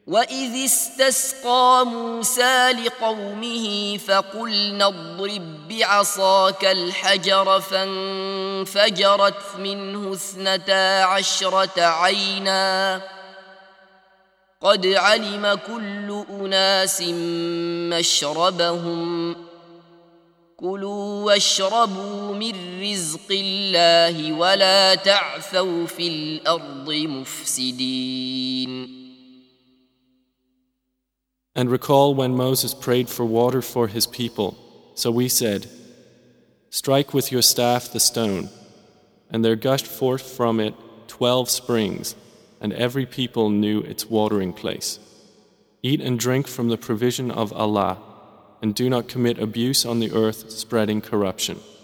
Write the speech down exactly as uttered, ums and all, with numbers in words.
وإذ استسقى موسى لقومه فقلنا اضرب بعصاك الحجر فانفجرت منه اثنتا عشرة عينا قد علم كل أناس مشربهم كلوا واشربوا من رزق الله ولا تعثوا في الأرض مفسدين. And recall when Moses prayed for water for his people. So we said, strike with your staff the stone, and there gushed forth from it twelve springs, and every people knew its watering place. Eat and drink from the provision of Allah, and do not commit abuse on the earth, spreading corruption.